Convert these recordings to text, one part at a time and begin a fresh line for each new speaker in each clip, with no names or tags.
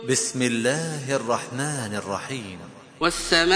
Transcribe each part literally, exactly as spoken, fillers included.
بسم الله الرحمن الرحيم.
والسماء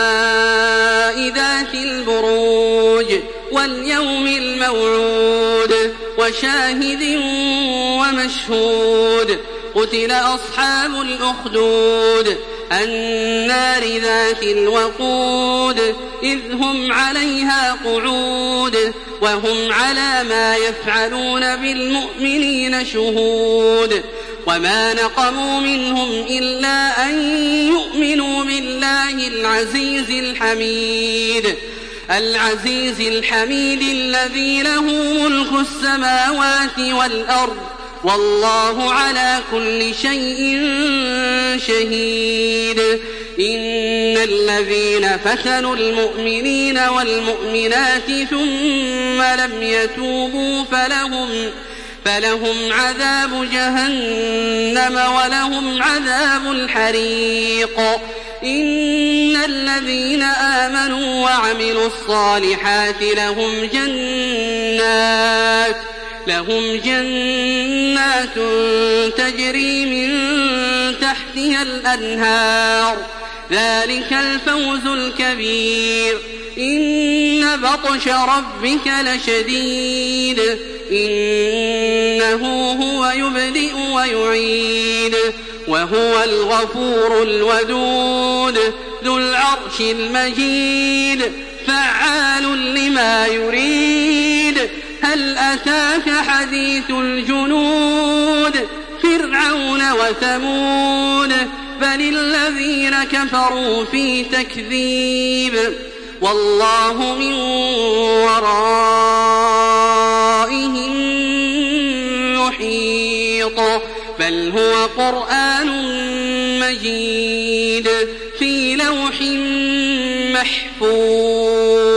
ذات البروج واليوم الموعود وشاهد ومشهود قتل أصحاب الأخدود النار ذات الوقود إذ هم عليها قعود وهم على ما يفعلون بالمؤمنين شهود وما نقموا منهم إلا أن يؤمنوا بالله العزيز الحميد العزيز الحميد الذي له ملك السماوات والأرض والله على كل شيء شهيد. إن الذين فتنوا المؤمنين والمؤمنات ثم لم يتوبوا فلهم فلهم عذاب جهنم ولهم عذاب الحريق. إن الذين آمنوا وعملوا الصالحات لهم جنات لهم جنات تجري من تحتها الأنهار ذلك الفوز الكبير. إن بطش ربك لشديد إنه هو يبدئ ويعيد وهو الغفور الودود ذو العرش المجيد فعال لما يريد. هل أتاك حديث الجنود فرعون وثمود بل الذين كفروا في تكذيب والله من ورائهم محيط. بل هو قرآن مجيد في لوح محفوظ.